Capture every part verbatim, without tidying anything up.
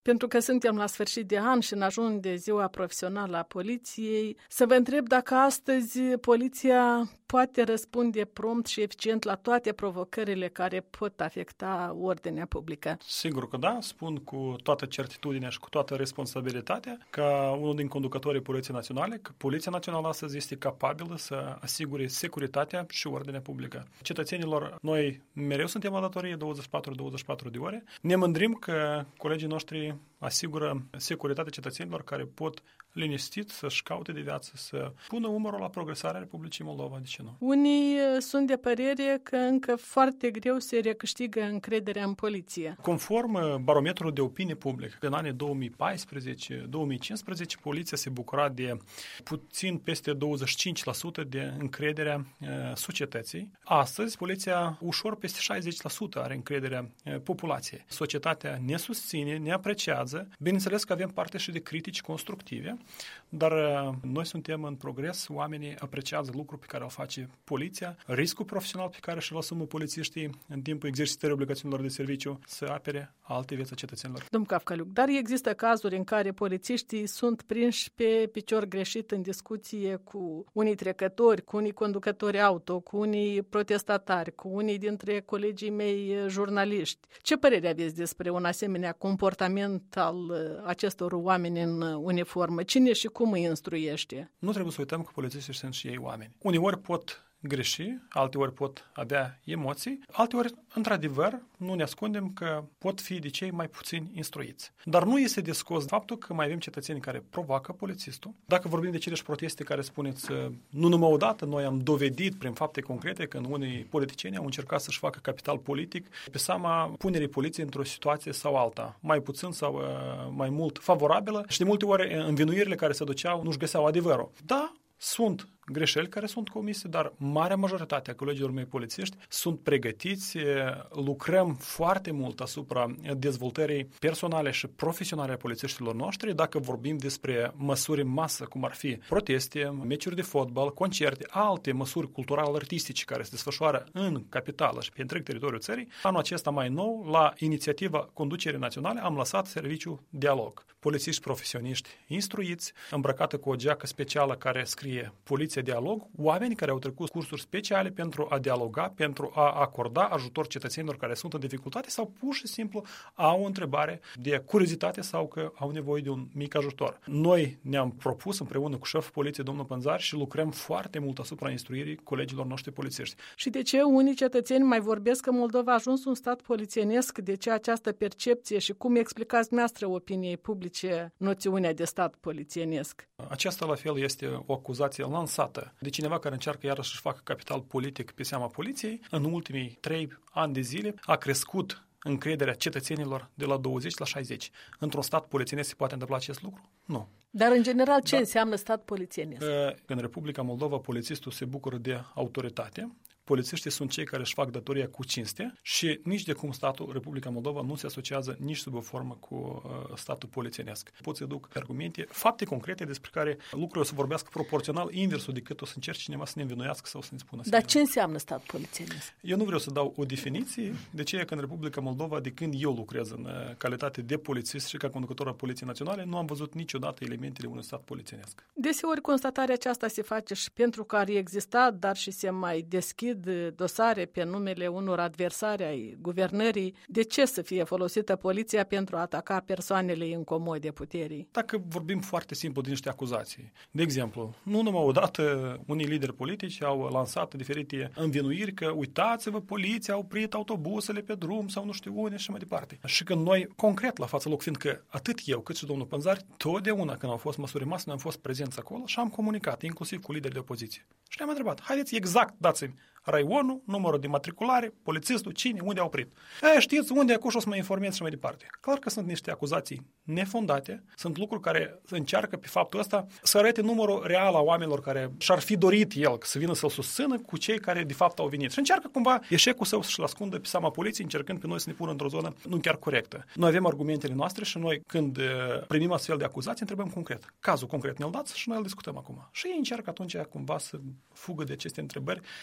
Pentru că suntem la sfârșit de an și în ajun de ziua profesională a poliției, să vă întreb dacă astăzi poliția poate răspunde prompt și eficient la toate provocările care pot afecta ordinea publică. Sigur că da, spun cu toată certitudinea și cu toată responsabilitatea, ca unul din conducătorii Poliției Naționale, că Poliția Națională astăzi este capabilă să asigure securitatea și ordinea publică. Cetățenilor, noi mereu suntem la datorie douăzeci și patru douăzeci și patru de ore. Ne mândrim că colegii noștri asigură securitatea cetățenilor care pot liniștit să-și caute de viață, să pună umărul la progresarea Republicii Moldova, de ce nu? Unii sunt de părere că încă foarte greu se recâștigă încrederea în poliție. Conform barometrului de opinie publică, în anii două mii paisprezece două mii cincisprezece, poliția se bucura de puțin peste douăzeci și cinci la sută de încrederea uh, societății. Astăzi, poliția ușor peste șaizeci la sută are încrederea uh, populației. Societatea ne susține, ne apreciază. Bineînțeles că avem parte și de critici constructive, dar uh, noi suntem în progres, oamenii apreciază lucrul pe care o face poliția, riscul profesional pe care și-l asumă polițiștii în timpul exercitării obligațiunilor de serviciu să apere alte vieți a cetățenilor. Domnul Cafcaliuc, dar există cazuri în care polițiștii sunt prinși pe picior greșit în discuție cu unii trecători, cu unii conducători auto, cu unii protestatari, cu unii dintre colegii mei jurnaliști. Ce părere aveți despre un asemenea comportament al acestor oameni în uniformă? Cine și cum îi instruiește? Nu trebuie să uităm că polițiștii sunt și ei oameni. Uneori pot greși, alteori pot avea emoții, alteori, într-adevăr, nu ne ascundem că pot fi de cei mai puțin instruiți. Dar nu este de scos faptul că mai avem cetățeni care provoacă polițistul. Dacă vorbim de celeși proteste care spuneți, nu numai odată, noi am dovedit prin fapte concrete că unii politicieni au încercat să-și facă capital politic pe seama punerii poliției într-o situație sau alta, mai puțin sau uh, mai mult favorabilă și de multe ori învinuirile care se duceau nu-și găseau adevărul. Da, sunt greșeli care sunt comise, dar marea majoritate a colegilor mei polițiști sunt pregătiți, lucrăm foarte mult asupra dezvoltării personale și profesionale a polițiștilor noștri. Dacă vorbim despre măsuri în masă, cum ar fi proteste, meciuri de fotbal, concerte, alte măsuri cultural-artistice care se desfășoară în capitală și pe întreg teritoriul țării, anul acesta mai nou, la inițiativa Conducerii Naționale, am lăsat serviciul dialog. Polițiști profesioniști instruiți, îmbrăcată cu o geacă specială care scrie Poliția Dialog, oameni care au trecut cursuri speciale pentru a dialoga, pentru a acorda ajutor cetățenilor care sunt în dificultate sau pur și simplu au o întrebare de curiozitate sau că au nevoie de un mic ajutor. Noi ne-am propus împreună cu șeful poliției, domnul Pânzar, și lucrăm foarte mult asupra instruirii colegilor noștri polițiști. Și de ce unii cetățeni mai vorbesc că Moldova a ajuns un stat polițienesc? De ce această percepție și cum explicați dumneavoastră opiniei publice noțiunea de stat polițienesc? Aceasta la fel este o acuzație lansată de cineva care încearcă iarăși să-și facă capital politic pe seama poliției. În ultimii trei ani de zile a crescut încrederea cetățenilor de la douăzeci la șaizeci. Într-un stat polițienesc se poate întâmpla acest lucru? Nu. Dar în general ce da. înseamnă stat polițienesc? În Republica Moldova polițistul se bucură de autoritate. Polițiștii sunt cei care își fac datoria cu cinste și nici de cum statul Republica Moldova nu se asociază nici sub o formă cu uh, statul polițienesc. Pot să duc argumente, fapte concrete despre care lucrurile o să vorbească proporțional inversul decât o să încerci cineva să ne învinuiască sau să ne spună. Dar ce înseamnă stat polițienesc? Eu nu vreau să dau o definiție, de ce e că în Republica Moldova, de când eu lucrez în uh, calitate de polițist și ca conducător al Poliției Naționale, nu am văzut niciodată elementele unui stat polițienesc. Deseori constatarea aceasta se face și pentru că ar exista, dar și se mai deschid dosare pe numele unor adversari ai guvernării. De ce să fie folosită poliția pentru a ataca persoanele incomode puterii? Dacă vorbim foarte simplu din niște acuzații. De exemplu, nu numai odată unii lideri politici au lansat diferite învinuiri că uitați-vă, poliția a oprit autobuzele pe drum sau nu știu unde și mai departe. Și că noi, concret la față loc, fiindcă atât eu cât și domnul Pânzar, totdeauna când au fost măsuri masă, noi am fost prezenți acolo și am comunicat, inclusiv cu lideri de opoziție. Și ne-am întrebat, haideți exact, dați-mi raionul, numărul de matriculare, polițistul, cine, unde a oprit. E, știți, unde acum o să mă informez și mai departe. Clar că sunt niște acuzații nefondate, sunt lucruri care încearcă pe faptul ăsta să arate numărul real a oamenilor care și-ar fi dorit el să vină să-l susțină cu cei care de fapt au venit. Și încearcă cumva eșecul său să-și ascundă pe seama poliției, încercând pe noi să ne pună într-o zonă nu chiar corectă. Noi avem argumentele noastre și noi, când primim astfel de acuzații, întrebăm concret. Cazul concret ne-l dați și noi îl discutăm acum. Și ei încearcă atunci cumva să fugă de aceste întrebări și să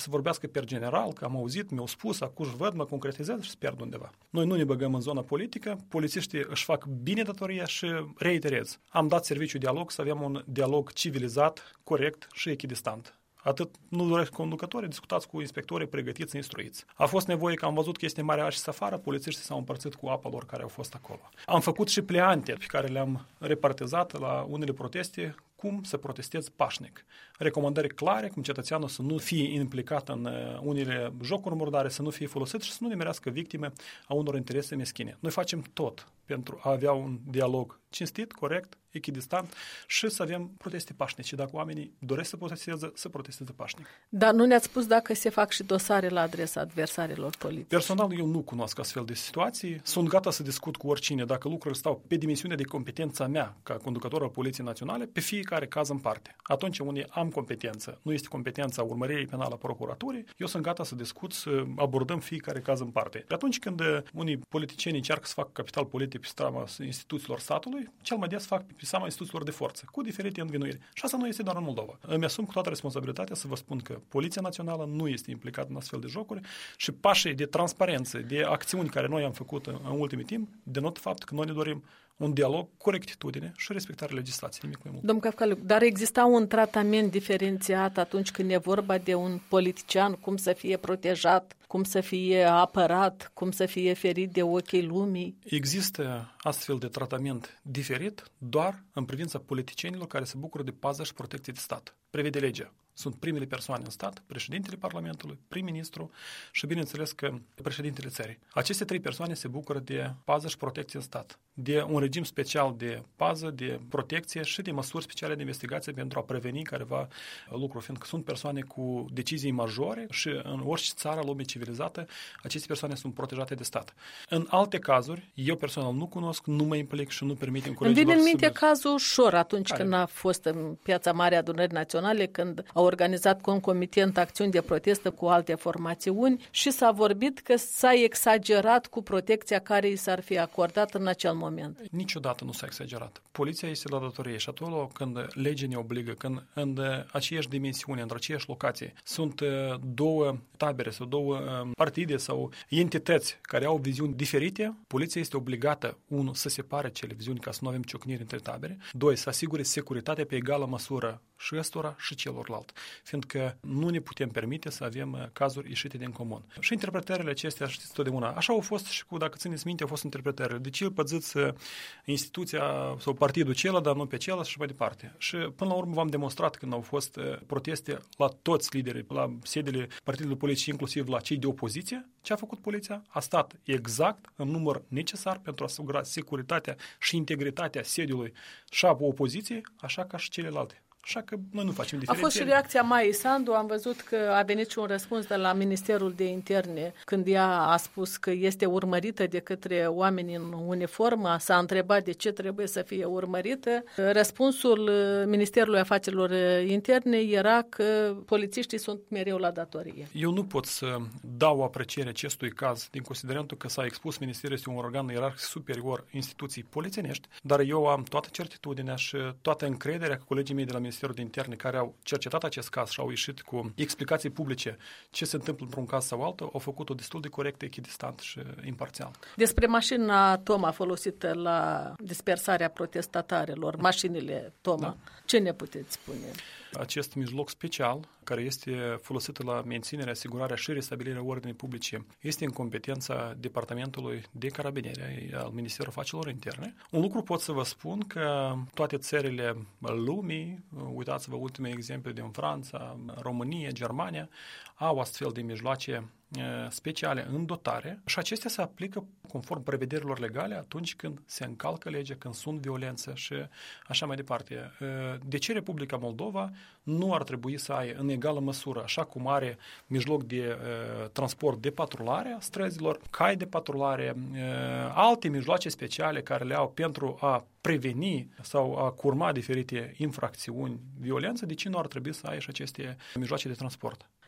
vorbească per general, că am auzit, mi-au spus, acum își văd, mă concretizează și se pierd undeva. Noi nu ne băgăm în zona politică, polițiștii își fac bine datoria și reiterez. Am dat serviciu dialog să avem un dialog civilizat, corect și echidistant. Atât nu doresc conducătorii, discutați cu inspectorii pregătiți, instruiți. A fost nevoie că am văzut că este mare și afară, polițiștii s-au împărțit cu apa lor care au fost acolo. Am făcut și pleante pe care le-am repartizat la unele proteste, cum să protestezi pașnic. Recomandări clare, cum cetățeanul să nu fie implicat în unele jocuri murdare, să nu fie folosit și să nu nimerească victime a unor interese meschine. Noi facem tot pentru a avea un dialog cinstit, corect, echidistant și să avem proteste pașnice. Dacă oamenii doresc să protesteze, să protesteze pașnic. Dar nu ne-ați spus dacă se fac și dosare la adresa adversarilor politici? Personal, eu nu cunosc astfel de situații. Sunt gata să discut cu oricine dacă lucrurile stau pe dimensiunea de competența mea ca conducător al Poliției Naționale, pe fiecare caz în parte. Atunci unde am competență, nu este competența urmăririi penală a procuraturii, eu sunt gata să discut, să abordăm fiecare caz în parte. Pe atunci când unii politicieni încearcă să facă capital politic pe seama instituțiilor statului, cel mai des fac pe seama instituțiilor de forță, cu diferite învinuiri. Și asta nu este doar în Moldova. Îmi asum cu toată responsabilitatea să vă spun că Poliția Națională nu este implicată în astfel de jocuri și pașii de transparență, de acțiuni care noi am făcut în, în ultimul timp, denotă faptul că noi ne dorim un dialog cu corectitudine și respectarea legislației, nimic mai mult. Domnul Cafcaliu, dar exista un tratament diferențiat atunci când e vorba de un politician, cum să fie protejat, cum să fie apărat, cum să fie ferit de ochii lumii? Există astfel de tratament diferit doar în privința politicienilor care se bucură de pază și protecție de stat. Prevede legea. Sunt primele persoane în stat, președintele Parlamentului, prim-ministru și, bineînțeles, că președintele țării. Aceste trei persoane se bucură de pază și protecție în stat, de un regim special de pază, de protecție și de măsuri speciale de investigație pentru a preveni careva lucru, fiindcă sunt persoane cu decizii majore și în orice țară lumii civilizată, aceste persoane sunt protejate de stat. În alte cazuri, eu personal nu cunosc, nu mă implic și nu permitem colegilor. Îmi vine în minte cazul Șor, atunci care? Când a fost în Piața Mare Adunării Naționale, când au organizat concomitent acțiuni de protestă cu alte formațiuni și s-a vorbit că s-a exagerat cu protecția care i s-ar fi acordat în acel moment. Niciodată nu s-a exagerat. Poliția este la datorie și acolo când legea ne obligă, când în aceeași dimensiune, într aceeași locație, sunt două tabere sau două partide sau entități care au viziuni diferite, poliția este obligată, unu, să separe cele viziuni ca să nu avem ciocniri între tabere, doi, să asigure securitatea pe egală măsură și ăstora și celorlalți, fiindcă nu ne putem permite să avem cazuri ieșite din comun. Și interpretările acestea, știți totdeauna, așa au fost și cu, dacă țineți minte, au fost interpretările. De ce îl păziți instituția sau partidul cela, dar nu pe cela și mai departe. Și până la urmă v-am demonstrat când au fost proteste la toți liderii, la sediile partidului politic, inclusiv la cei de opoziție, ce a făcut poliția? A stat exact în număr necesar pentru a asigura securitatea și integritatea sediului și a opoziției, așa ca și celelalte. Așa că noi nu facem diferențiere. A fost și reacția Maiei Sandu, am văzut că a venit și un răspuns de la Ministerul de Interne când ea a spus că este urmărită de către oameni în uniformă, s-a întrebat de ce trebuie să fie urmărită. Răspunsul Ministerului Afacerilor Interne era că polițiștii sunt mereu la datorie. Eu nu pot să dau o apreciere acestui caz din considerentul că s-a expus Ministerul este un organ ierarhic superior instituții polițienești, dar eu am toată certitudinea și toată încrederea că colegii mei de la Ministerul de Interne care au cercetat acest caz și au ieșit cu explicații publice ce se întâmplă într-un caz sau altul, au făcut-o destul de corect, echidistant și imparțial. Despre mașina Toma folosită la dispersarea protestatarilor, mașinile Toma, da. Ce ne puteți spune? Acest mijloc special, care este folosit la menținerea, asigurarea și restabilirea ordinii publice, este în competența Departamentului de Carabinieri al Ministerului Afacerilor Interne. Un lucru pot să vă spun că toate țările lumii, uitați-vă ultimele exemple din Franța, România, Germania, au astfel de mijloace speciale în dotare și acestea se aplică conform prevederilor legale atunci când se încalcă legea, când sunt violențe și așa mai departe. De ce Republica Moldova nu ar trebui să ai în egală măsură, așa cum are mijloc de uh, transport de patrulare a străzilor, cai de patrulare, uh, alte mijloace speciale care le au pentru a preveni sau a curma diferite infracțiuni, violență, de ce nu ar trebui să ai și aceste mijloace de transport?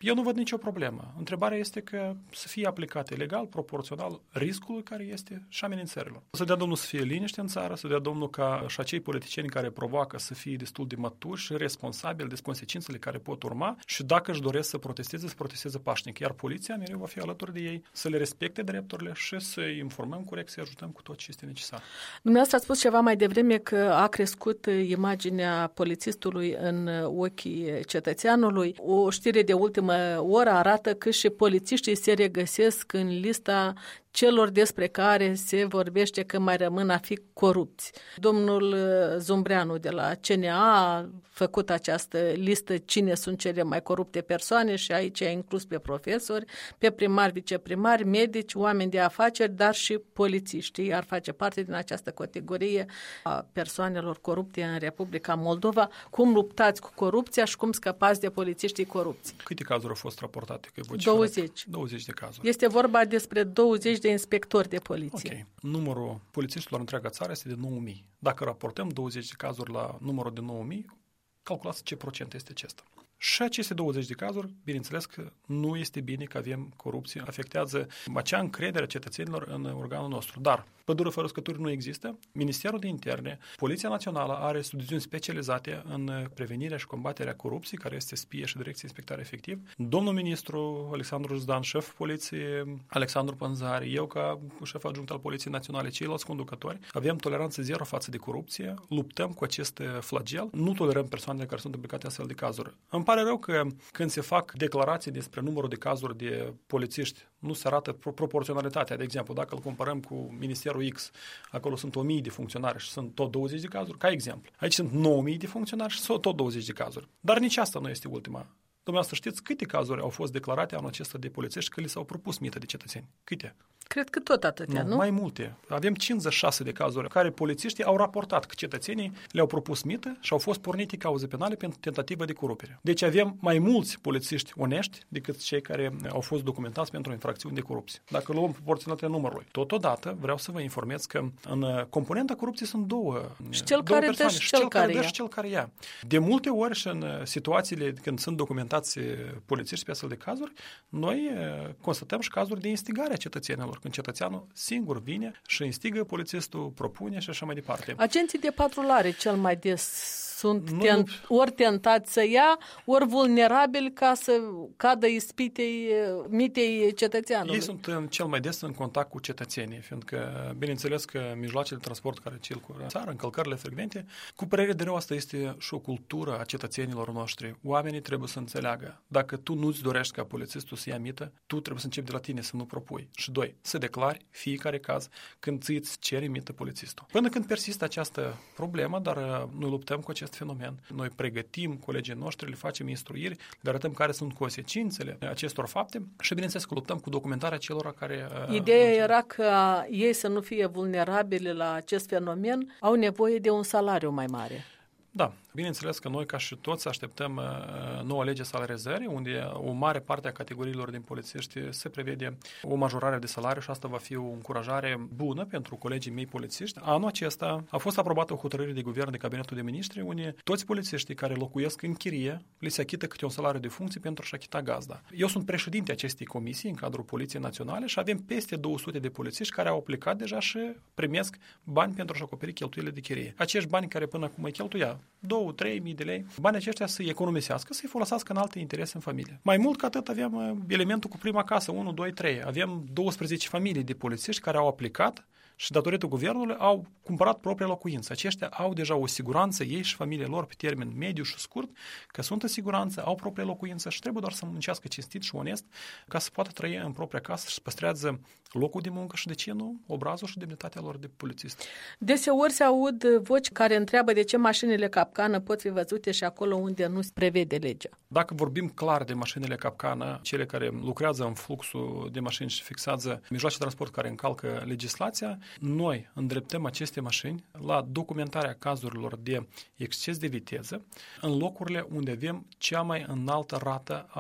Eu nu văd nicio problemă. Întrebarea este că să fie aplicate legal, proporțional riscului care este și amenințărilor. Să dea Domnul să fie liniște în țară, să dea Domnul ca și acei politicieni care provoacă să fie destul de maturi și responsabili de consecințele care pot urma și dacă își doresc să protesteze, să protesteze pașnic. Iar poliția mereu va fi alături de ei, să le respecte drepturile și să-i informăm corect, să-i ajutăm cu tot ce este necesar. Dumneavoastră ați spus ceva mai devreme că a crescut imaginea polițistului în ochii cetățeanului. O știre de ultimă oră arată că și polițiștii se regăsesc în lista celor despre care se vorbește că mai rămân a fi corupți. Domnul Zumbreanu de la C N A a făcut această listă cine sunt cele mai corupte persoane și aici a inclus pe profesori, pe primari, viceprimari, medici, oameni de afaceri, dar și polițiștii ar face parte din această categorie a persoanelor corupte în Republica Moldova. Cum luptați cu corupția și cum scăpați de polițiștii corupți? Câte cazuri au fost raportate? Că douăzeci. douăzeci de cazuri. Este vorba despre douăzeci de inspectori de poliție. Ok. Numărul polițiștilor în întreaga țară este de nouă mii. Dacă raportăm douăzeci de cazuri la numărul de nouă mii, calculați ce procent este acesta. Și aceste douăzeci de cazuri, bineînțeles că nu este bine că avem corupție, afectează acea încredere a cetățenilor în organul nostru. Dar pădură fără uscături nu există. Ministerul de Interne, Poliția Națională are subdiviziuni specializate în prevenirea și combaterea corupției, care este S P I E și Direcția Inspectare Efectiv. Domnul ministru Alexandru Juzdan, șef poliției, Alexandru Pânzari, eu ca șef adjunct al Poliției Naționale, ceilalți conducători, avem toleranță zero față de corupție, luptăm cu acest flagel, nu tolerăm persoanele care sunt implicate în astfel de cazuri. Îmi pare rău că când se fac declarații despre numărul de cazuri de polițiști, nu se arată proporționalitatea. De exemplu, dacă îl comparăm cu Ministerul X, acolo sunt o mie de funcționari și sunt tot douăzeci de cazuri, ca exemplu. Aici sunt nouă mii de funcționari și sunt tot douăzeci de cazuri. Dar nici asta nu este ultima. Dumneavoastră știți câte cazuri au fost declarate anul acesta de polițiști că li s-au propus mită de cetățeni? Câte? Cred că tot atâtea, nu? nu? Mai multe. Avem cincizeci și șase de cazuri care polițiștii au raportat că cetățenii le-au propus mită și au fost pornite cauze penale pentru tentativă de corupere. Deci avem mai mulți polițiști onești decât cei care au fost documentați pentru infracțiuni de corupție. Dacă luăm proporționalitatea numărului. Totodată vreau să vă informez că în componenta corupției sunt două, și cel două care persoane. Dă și și cel care dă dă și cel care ia. De multe ori și în situațiile când sunt documentați polițiști pe astfel de cazuri, noi constatăm și cazuri de instigare a cetățenilor, când cetățeanul singur vine și instigă, polițistul propune și așa mai departe. Agenții de patrulare cel mai des sunt nu, ten, ori tentați să ia, ori vulnerabili ca să cadă ispitei, mitei cetățeanului. Ei sunt în, cel mai des în contact cu cetățenii, fiindcă, bineînțeles că mijloacele de transport care circulă în țară, încălcările frecvente, cu părere de rău, asta este și o cultură a cetățenilor noștri. Oamenii trebuie să înțeleagă. Dacă tu nu-ți dorești ca polițistul să ia mită, tu trebuie să începi de la tine să nu propui. Și doi, să declari fiecare caz când ți îți cere mită polițistul. Până când persistă această problemă, dar noi luptăm cu acest fenomen. Noi pregătim colegii noștri, le facem instruiri, le arătăm care sunt consecințele acestor fapte și, bineînțeles, că luptăm cu documentarea celor care... Ideea uh, era că ei să nu fie vulnerabili la acest fenomen, au nevoie de un salariu mai mare. Da, bineînțeles că noi, ca și toți, așteptăm uh, noua lege salarizării, unde o mare parte a categoriilor din polițiști se prevede o majorare de salariu și asta va fi o încurajare bună pentru colegii mei polițiști. Anul acesta a fost aprobată o hotărâre de guvern de Cabinetul de Ministri, unde toți polițiștii care locuiesc în chirie li se achită câte un salariu de funcție pentru a-și achita gazda. Eu sunt președinte acestei comisii în cadrul Poliției Naționale și avem peste două sute de polițiști care au aplicat deja și primesc bani pentru a-și acoperi cheltuielile de chirie. Acești bani care până acum îi cheltuia două trei mii de lei, banii aceștia să-i economisească, să-i folosească în alte interese în familie. Mai mult ca atât avem elementul cu prima casă, unu, doi, trei. Avem douăsprezece familii de polițiști care au aplicat și datorită guvernului au cumpărat propria locuință. Aceștia au deja o siguranță, ei și familiile lor pe termen mediu și scurt, că sunt în siguranță, au propria locuință și trebuie doar să muncească cinstit și onest ca să poată trăi în propria casă și să păstrează locul de muncă și, de ce nu, obrazul și demnitatea lor de polițist. Deseori se aud voci care întreabă de ce mașinile capcană pot fi văzute și acolo unde nu se prevede legea. Dacă vorbim clar de mașinile capcană, cele care lucrează în fluxul de mașini și fixează mijloace de transport care încalcă legislația, noi îndreptăm aceste mașini la documentarea cazurilor de exces de viteză în locurile unde avem cea mai înaltă rată a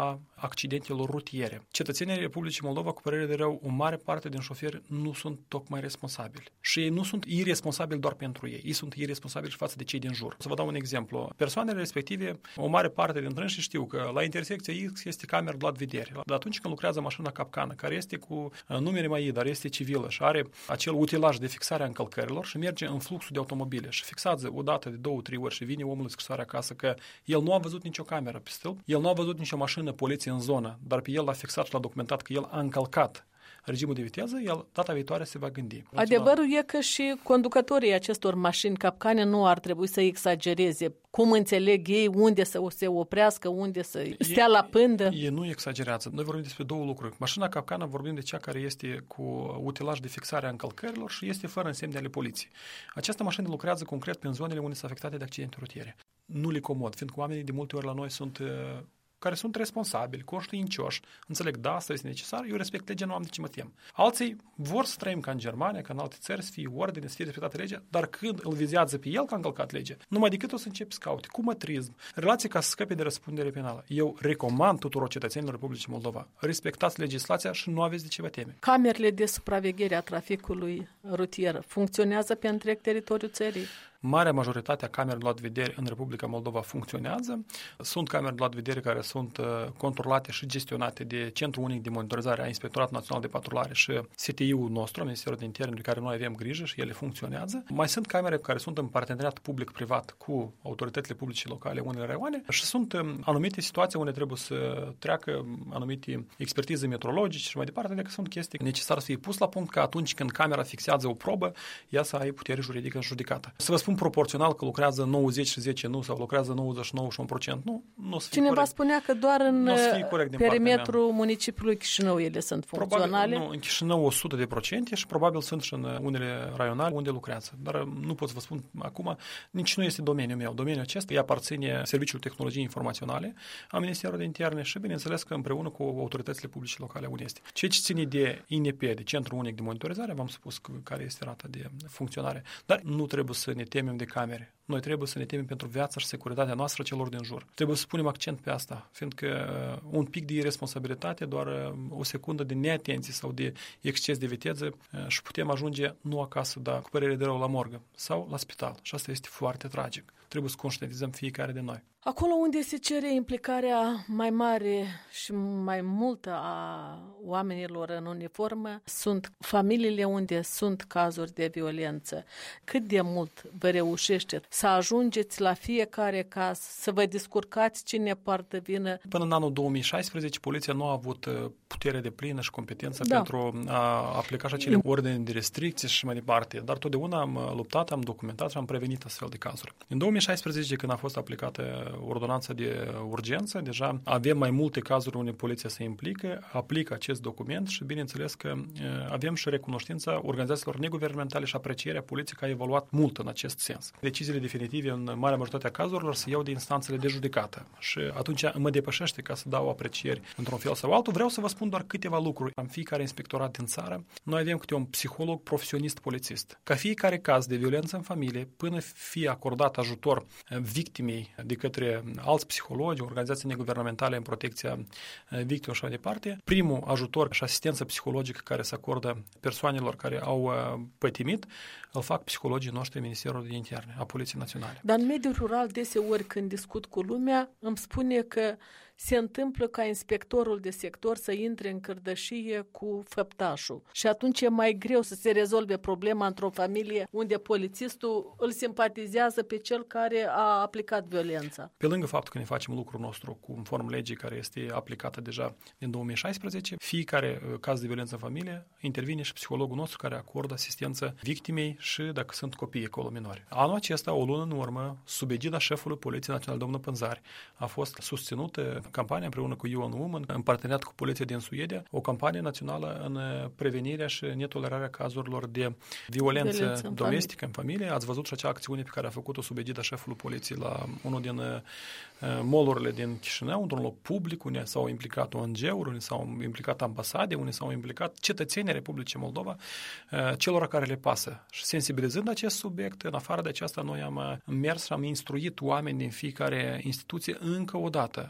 accidentelor rutiere. Cetățenii Republicii Moldova, cu părere de rău, o mare parte din șoferi nu sunt tocmai responsabili. Și ei nu sunt irresponsabili doar pentru ei. Ei sunt irresponsabili și față de cei din jur. Să vă dau un exemplu. Persoanele respective, o mare parte dintre ei știu că la intersecția X este cameră de la vedere. Dar atunci când lucrează mașina capcană, care este cu numere M A I, dar este civilă și are acel utilaj de fixare a încălcărilor și merge în fluxul de automobile și fixează o dată de două, trei ori și vine omul în scrisoare acasă că el nu a văzut nicio cameră pe stâlp, el nu a văzut nicio mașină poliție în zonă, dar pe el l-a fixat și l-a documentat că el a încălcat regimul de viteză, el data viitoare se va gândi. Adevărul e că și conducătorii acestor mașini capcane nu ar trebui să exagereze. Cum înțeleg ei unde să se oprească, unde să stea la pândă? Ei nu exagerează. Noi vorbim despre două lucruri. Mașina capcană vorbim de cea care este cu utilaj de fixare a încălcărilor și este fără însemne ale poliției. Această mașină lucrează concret pe zonele unde sunt afectate de accidente rutiere. Nu le comod, fiindcă oamenii de multe ori la noi sunt care sunt responsabili, conștiincioși, înțeleg, da, asta este necesar, eu respect legea, nu am de ce mă tem. Alții vor să trăim ca în Germania, ca în alte țări, să fie ordine, să fie respectată legea, dar când îl vizează pe el că a încălcat legea, numai decât o să începi să caute, cu mătrism, relații ca să scape de răspundere penală. Eu recomand tuturor cetățenilor Republicii Moldova, respectați legislația și nu aveți de ce vă teme. Camerele de supraveghere a traficului rutier funcționează pe întreg teritoriul țării? Marea majoritate a camerelor de vedere în Republica Moldova funcționează. Sunt camere de vedere care sunt controlate și gestionate de Centrul Unic de Monitorizare a Inspectoratului Național de Patrulare și S T I-ul nostru, Ministerul de Interne, de care noi avem grijă și ele funcționează. Mai sunt camere care sunt în parteneriat public-privat cu autoritățile publice locale, unele raioane, și sunt anumite situații unde trebuie să treacă anumite expertize metrologice și mai departe, dacă sunt chestii necesare să fie pus la punct, ca atunci când camera fixează o probă, ea să ai putere juridică judecată. Să vă spun proporțional că lucrează nouăzeci și zece nu sau lucrează nouăzeci și nouă și unu la sută nu, nu o să fie Cineva corect. spunea că doar în perimetrul municipiului Chișinău ele sunt funcționale. Probabil, nu, în Chișinău o sută de procente și probabil sunt și în unele raionale unde lucrează. Dar nu pot să vă spun acum, nici nu este domeniul meu. Domeniul acesta îi aparține Serviciul Tehnologiei Informaționale a Ministerului de Interne și, bineînțeles, că împreună cu autoritățile publice locale unde este. Ceea ce ține de I N P, de Centrul Unic de Monitorizare, v-am spus care este rata de funcționare. Dar nu trebuie să ne temem de camere. Noi trebuie să ne temem pentru viața și securitatea noastră celor din jur. Trebuie să punem accent pe asta, fiindcă un pic de irresponsabilitate, doar o secundă de neatenție sau de exces de viteză și putem ajunge nu acasă, dar cu părere de rău la morgă sau la spital. Și asta este foarte tragic. Trebuie să conștientizăm fiecare de noi. Acolo unde se cere implicarea mai mare și mai multă a oamenilor în uniformă, sunt familiile unde sunt cazuri de violență. Cât de mult vă reușește să ajungeți la fiecare caz, să vă descurcați cine poartă vină? Până în anul două mii șaisprezece, poliția nu a avut putere de plină și competență da. pentru a aplica și acele ordine de restricție și mai departe. Dar totdeauna am luptat, am documentat și am prevenit astfel de cazuri. În două mii șaisprezece, când a fost aplicată ordonanța de urgență, deja avem mai multe cazuri unde poliția se implică, aplică acest document și bineînțeles că avem și recunoștința organizațiilor neguvernamentale și aprecierea poliției că a evoluat mult în acest sens. Deciziile definitive în marea majoritate a cazurilor se iau de instanțele de judecată și atunci mă depășește ca să dau aprecieri într-un fel sau altul. Vreau să vă spun doar câteva lucruri. În fiecare inspectorat din țară, noi avem câte un psiholog profesionist polițist. Ca fiecare caz de violență în familie, până fie acordat ajutor victimei de către alți psihologi, organizații neguvernamentale în protecția victimelor și mai departe, primul ajutor și asistență psihologică care se acordă persoanelor care au pătimit, îl fac psihologii noștri Ministerul de Interne, a Poliției Naționale. Dar în mediul rural, deseori când discut cu lumea, îmi spune că se întâmplă ca inspectorul de sector să intre în cărdășie cu făptașul. Și atunci e mai greu să se rezolve problema într-o familie unde polițistul îl simpatizează pe cel care a aplicat violența. Pe lângă faptul că ne facem lucrul nostru conform legii care este aplicată deja din două mii șaisprezece, fiecare caz de violență în familie intervine și psihologul nostru care acordă asistență victimei și dacă sunt copii acolo minori. Anul acesta, o lună în urmă, sub egida șefului Poliției Naționale, domnul Pânzari, a fost susținută campania împreună cu U N Women, în parteneriat cu Poliția din Suedia, o campanie națională în prevenirea și netolerarea cazurilor de violență, violență în domestică în familie. Ați văzut și acea acțiune pe care a făcut-o sub egida șefului Poliției la unul din uh, mall-urile din Chișinău, într-un loc public, unde s-au implicat O N G-uri, unde s-au implicat ambasade, unde s-au implicat cetățenii Republicii Moldova, uh, celor care le pasă. Și sensibilizând acest subiect, în afară de aceasta, noi am mers și am instruit oameni din fiecare instituție încă o dată, în afară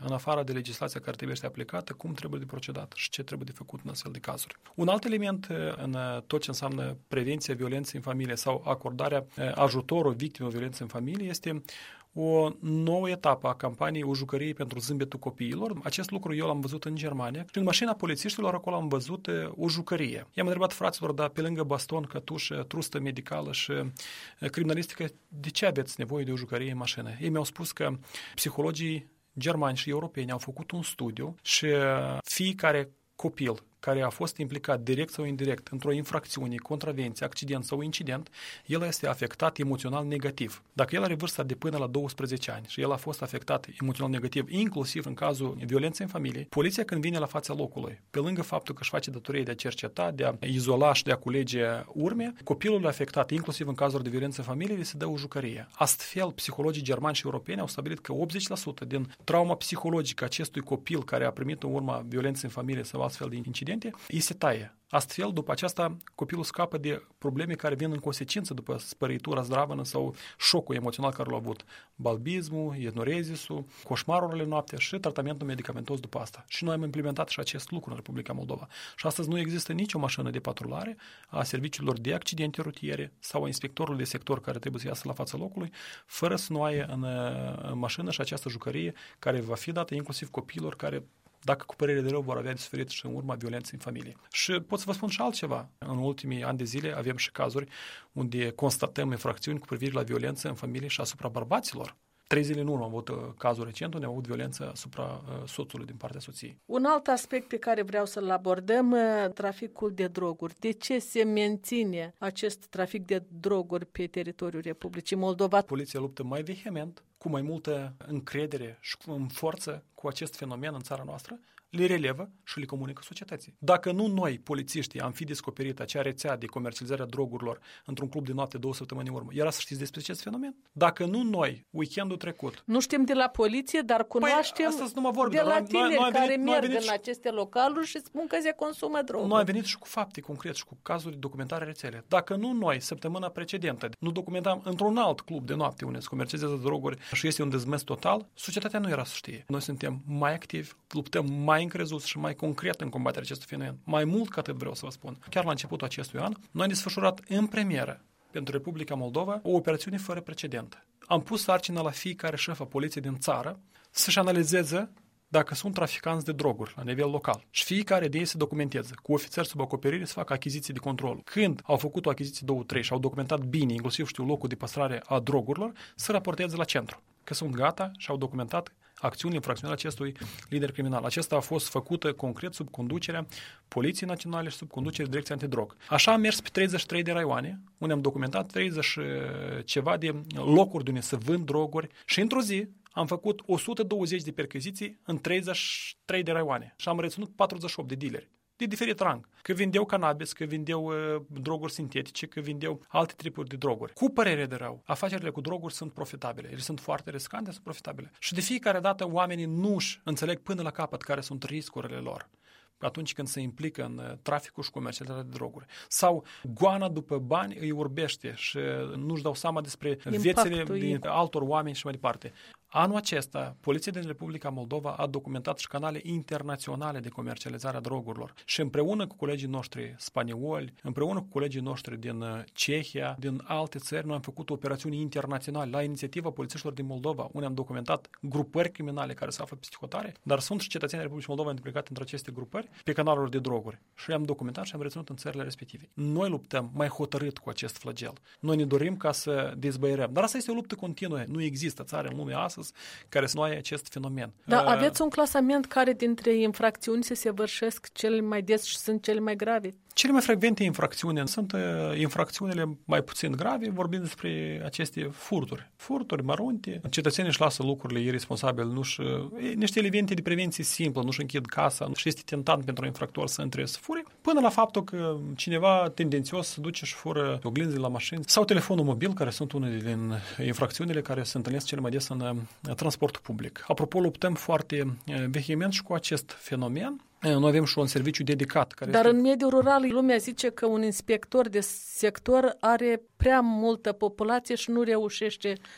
afară de legislația care trebuie să fie aplicată, cum trebuie de procedat și ce trebuie de făcut în astfel de cazuri. Un alt element în tot ce înseamnă prevenția violenței în familie sau acordarea ajutorului victimelor violenței în familie este o nouă etapă a campaniei O jucărie pentru zâmbetul copiilor. Acest lucru eu l-am văzut în Germania și în mașina polițiștilor acolo am văzut o jucărie. I-am întrebat fraților, dar pe lângă baston, cătușă, trustă medicală și criminalistică, de ce aveți nevoie de o jucărie în mașină? Ei mi-au spus că psihologii germani și europeni au făcut un studiu și fiecare copil care a fost implicat direct sau indirect într-o infracțiune, contravenție, accident sau incident, el este afectat emoțional negativ. Dacă el are vârsta de până la douăsprezece ani și el a fost afectat emoțional negativ, inclusiv în cazul violenței în familie, poliția când vine la fața locului, pe lângă faptul că își face datorie de a cerceta, de a izola și de a culege urme, copilul afectat, inclusiv în cazuri de violență în familie, îi se dă o jucărie. Astfel, psihologii germani și europeni au stabilit că optzeci la sută din trauma psihologică acestui copil care a primit în urma violenței în familie sau astfel de incidente, îi se taie. Astfel, după aceasta, copilul scapă de probleme care vin în consecință după spărăritura zdravănă sau șocul emoțional care l-a avut. Balbismul, enurezisul, coșmarurile noaptea și tratamentul medicamentos după asta. Și noi am implementat și acest lucru în Republica Moldova. Și astăzi nu există nicio mașină de patrulare a serviciilor de accidente rutiere sau a inspectorului de sector care trebuie să iasă la fața locului, fără să nu aie în, în mașină și această jucărie care va fi dată inclusiv copiilor care, dacă cu părere de rău, vor avea de suferit și în urma violenței în familie. Și pot să vă spun și altceva. În ultimii ani de zile avem și cazuri unde constatăm infracțiuni cu privire la violență în familie și asupra bărbaților. Trei zile în urmă am avut cazul recent unde am avut violență asupra uh, soțului din partea soției. Un alt aspect pe care vreau să-l abordăm, traficul de droguri. De ce se menține acest trafic de droguri pe teritoriul Republicii Moldova? Poliția luptă mai vehement, cu mai multă încredere și în forță cu acest fenomen în țara noastră, le relevă și le comunică societății. Dacă nu noi, polițiștii, am fi descoperit acea rețea de comercializare a drogurilor într-un club de noapte două săptămâni în urmă, era să știți despre acest fenomen? Dacă nu noi, weekendul trecut... Nu știm de la poliție, dar cunoaștem păi, nu mă vorbi, de la noi, tineri noi care venit, merg venit în și... aceste localuri și spun că se consumă droguri. Noi am venit și cu fapte concrete și cu cazuri de documentare rețele. Dacă nu noi, săptămâna precedentă, nu documentam într-un alt club de noapte unde se comercializează droguri și este un dezmăț total, societatea nu era să știe. Noi suntem mai activi, luptăm mai încrezut și mai concret în combaterea acestui fenomen. Mai mult ca atât vreau să vă spun. Chiar la începutul acestui an, noi am desfășurat în premieră pentru Republica Moldova o operațiune fără precedent. Am pus sarcina la fiecare șef a poliției din țară să-și analizeze dacă sunt traficanți de droguri la nivel local. Și fiecare de ei se documenteze. Cu ofițeri sub acoperire să facă achiziții de control. Când au făcut o achiziție două, trei și au documentat bine, inclusiv știu locul de păstrare a drogurilor, să raporteze la centru. Că sunt gata și au documentat acțiunile infracționale acestui lider criminal. Acesta a fost făcută concret sub conducerea Poliției Naționale și sub conducerea Direcției Antidrog. Așa am mers pe treizeci și trei de raioane, unde am documentat treizeci ceva de locuri de unde se vând droguri și într-o zi am făcut o sută douăzeci de percheziții în treizeci și trei de raioane și am reținut patruzeci și opt de dealeri de diferit rang. Că vindeau cannabis, că vindeau uh, droguri sintetice, că vindeau alte tipuri de droguri. Cu părere de rău, afacerile cu droguri sunt profitabile. Ele sunt foarte riscante, sunt profitabile. Și de fiecare dată oamenii nu-și înțeleg până la capăt care sunt riscurile lor atunci când se implică în traficul și comercializarea de droguri. Sau goana după bani îi urbește și nu-și dau seama despre impactul viețile din altor oameni și mai departe. Anul acesta, Poliția din Republica Moldova a documentat și canale internaționale de comercializare a drogurilor. Și împreună cu colegii noștri spanioli, împreună cu colegii noștri din Cehia, din alte țări, noi am făcut operațiuni internaționale la inițiativa polițiștilor din Moldova, unde am documentat grupări criminale care se află pe psihotare, dar sunt și cetățenii Republicii Moldova implicați între aceste grupări pe canaluri de droguri. Și le-am documentat și am reținut în țările respective. Noi luptăm mai hotărât cu acest flagel. Noi ne dorim ca să dezbăierăm. Dar asta este o luptă continuă. Nu există țară în lume astăzi care să nu aie acest fenomen. Dar aveți un clasament care dintre infracțiuni se săvârșesc cele mai des și sunt cele mai grave? Cele mai frecvente infracțiuni sunt infracțiunile mai puțin grave, vorbim despre aceste furturi. Furturi mărunte, cetățenii își lasă lucrurile irresponsabile, nu-și, niște elemente de prevenție simplă, nu-și închid casa și este tentant pentru infractor să intre să fure, până la faptul că cineva tendențios se duce și fură oglinzi la mașini sau telefonul mobil, care sunt unele din infracțiunile care se întâlnesc cel mai des în transportul public. Apropo, luptăm foarte vehement și cu acest fenomen. Noi avem și un serviciu dedicat. Care Dar este... în mediul rural, lumea zice că un inspector de sector are prea multă populație și nu reușește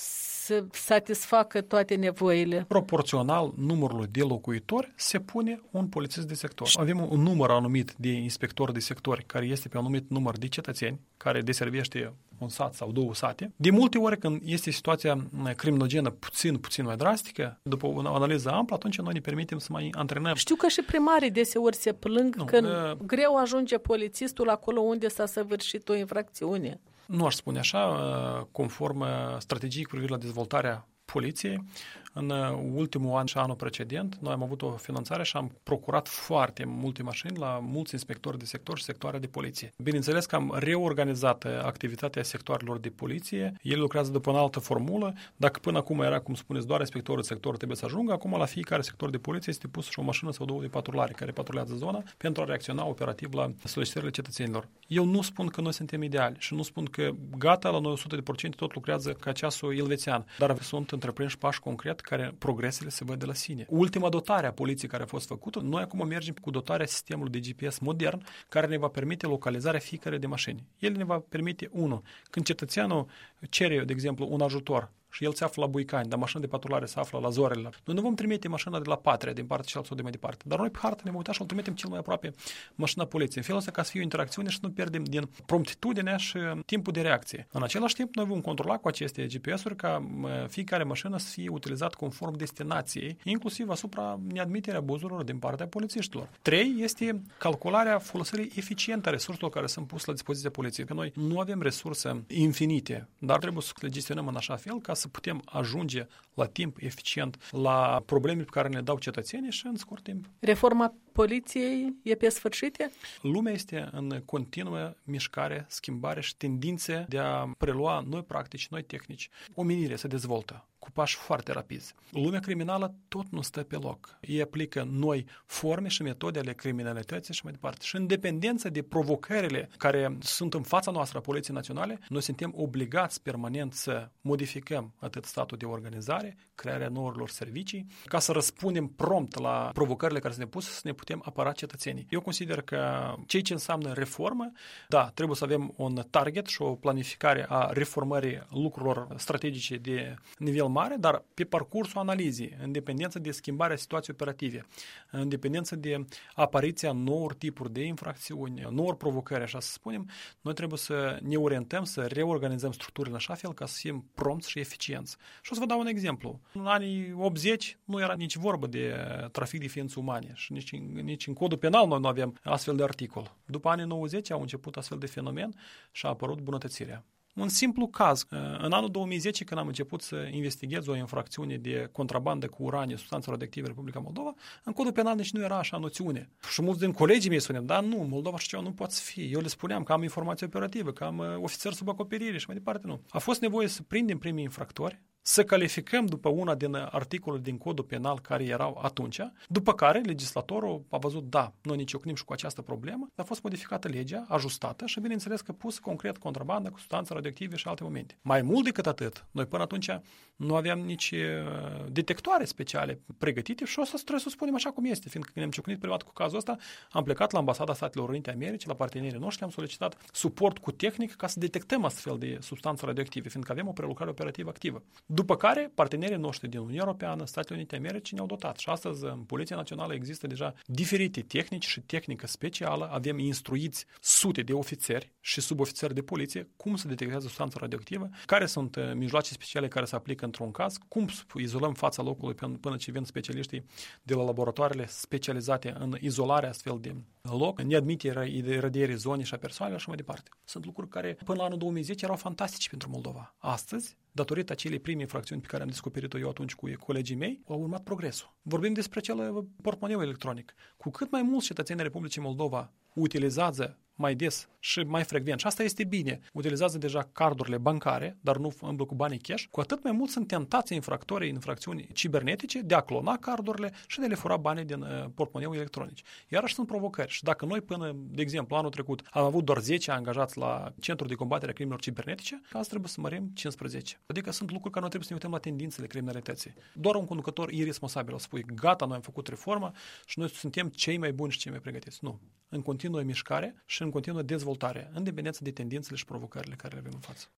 să satisfacă toate nevoile. Proporțional numărului de locuitori se pune un polițist de sector. Avem un număr anumit de inspectori de sectori care este pe un anumit număr de cetățeni care deservește un sat sau două sate. De multe ori când este situația criminogenă puțin, puțin mai drastică, după o analiză amplă, atunci noi ne permitem să mai antrenăm. Știu că și primarii deseori se plâng nu, că uh, greu ajunge polițistul acolo unde s-a săvârșit o infracțiune. Nu aș spune așa, conform strategiei cu privire la dezvoltarea poliției. În ultimul an și anul precedent, noi am avut o finanțare și am procurat foarte multe mașini la mulți inspectori de sector și sectoare de poliție. Bineînțeles că am reorganizat activitatea sectoarelor de poliție. Ele lucrează după o altă formulă. Dacă până acum era, cum spuneți, doar inspectorul de sector trebuie să ajungă, acum la fiecare sector de poliție este pus și o mașină sau două de patrulare care patrulează zona pentru a reacționa operativ la solicitările cetățenilor. Eu nu spun că noi suntem ideali și nu spun că gata, la noi o sută la sută tot lucrează ca ceasul elvețian, dar sunt întreprinși pași concret care progresele se văd de la sine. Ultima dotare a poliției care a fost făcută, noi acum mergem cu dotarea sistemului de G P S modern care ne va permite localizarea fiecare de mașini. El ne va permite, unu, când cetățeanul cere, de exemplu, un ajutor și el se află la Buicani, dar mașina de patrulare se află la Zorele. Noi nu vom trimite mașina de la Patria, din partea cealaltă sau de mai departe. Dar noi pe hartă ne vom uita și îl trimitem cel mai aproape mașina poliției. În felul ăsta ca să fie o interacțiune și să nu pierdem din promptitudinea și timpul de reacție. În același timp, noi vom controla cu aceste G P S-uri ca fiecare mașină să fie utilizat conform destinației, inclusiv asupra neadmiterea abuzurilor din partea polițiștilor. Trei este calcularea folosirii eficiente a resurselor care sunt puse la dispoziția poliției. Că noi nu avem resurse infinite, dar trebuie să le gestionăm în așa fel ca să putem ajunge la timp eficient la probleme pe care ne dau cetățenii și în scurt timp. Reforma poliției e pe sfârșit? Lumea este în continuă mișcare, schimbare și tendințe de a prelua noi practici, noi tehnici. Omenirea se dezvoltă cu pași foarte rapizi. Lumea criminală tot nu stă pe loc. Ei aplică noi forme și metode ale criminalității și mai departe. Și în dependență de provocările care sunt în fața noastră a Poliției Naționale, noi suntem obligați permanent să modificăm atât statul de organizare, crearea noilor servicii, ca să răspundem prompt la provocările care sunt puse, să ne putem apăra cetățenii. Eu consider că ceea ce înseamnă reformă, da, trebuie să avem un target și o planificare a reformării lucrurilor strategice de nivel mare, dar pe parcursul analizei, în dependență de schimbarea situației operative, în dependență de apariția nouă tipuri de infracțiuni, nouă provocări, așa să spunem, noi trebuie să ne orientăm, să reorganizăm structurile în așa fel ca să fim prompți și eficienți. Și o să vă dau un exemplu. În anii optzeci nu era nici vorbă de trafic de ființe umane și nici, nici în codul penal noi nu avem astfel de articol. După anii nouăzeci au început astfel de fenomen și a apărut bunătățirea. Un simplu caz. În anul două mii zece, când am început să investighez o infracțiune de contrabandă cu uranie, substanțe radioactive în Republica Moldova, în codul penal nici nu era așa noțiune. Și mulți din colegii mei spuneau, da, nu, Moldova și ceva nu poate fi. Eu le spuneam că am informație operativă, că am ofițer sub acoperire și mai departe, nu. A fost nevoie să prindem primii infractori, să calificăm după una din articolele din codul penal care erau atunci, după care legislatorul a văzut, da, noi ne ciocnim și cu această problemă, a fost modificată legea, ajustată și bineînțeles că pus concret contrabandă cu substanțe radioactive și alte momente. Mai mult decât atât, noi până atunci nu aveam nici detectoare speciale pregătite și o să trebuie să spunem așa cum este, fiindcă când ne-am ciocnit privat cu cazul ăsta, am plecat la Ambasada Statelor Unite Americii, la partenerii noștri, am solicitat suport cu tehnică ca să detectăm astfel de substanțe radioactive, fiindcă avem o prelucrare operativă activă. După care, partenerii noștri din Uniunea Europeană, Statele Unite Americii ne-au dotat. Și astăzi, în Poliția Națională există deja diferite tehnici și tehnică specială. Avem instruiți sute de ofițeri și subofițeri de poliție cum să detectează substanța radioactivă, care sunt mijloace speciale care se aplică într-un caz, cum izolăm fața locului până ce vin specialiștii de la laboratoarele specializate în izolarea astfel de loc, neadmiterea iradierii zonei și a persoanelor și mai departe. Sunt lucruri care până la anul două mii zece erau fantastici pentru Moldova. Astăzi, datorită acelei prime infracțiuni pe care am descoperit-o eu atunci cu colegii mei, a urmat progresul. Vorbim despre acel portmoneu electronic. Cu cât mai mulți cetățeni Republicii Moldova utilizează mai des și mai frecvent, și asta este bine, utilizează deja cardurile bancare, dar nu îmblă cu banii cash, cu atât mai mult sunt tentați infractorii infracțiuni cibernetice de a clona cardurile și de a le fura banii din uh, portmoneu electronici. Iarăși sunt provocări. Și dacă noi până, de exemplu, anul trecut am avut doar zece angajați la Centrul de Combatere a Crimelor Cibernetice, azi trebuie să mărim cincisprezece. Adică sunt lucruri care noi trebuie să ne uităm la tendințele criminalității. Doar un conducător irresponsabil o să spui, gata, noi am făcut reforma și noi suntem cei mai buni și cei mai pregătiți. Nu. În continuă mișcare și în continuă dezvoltare, în dependență de tendințele și provocările care le avem în față.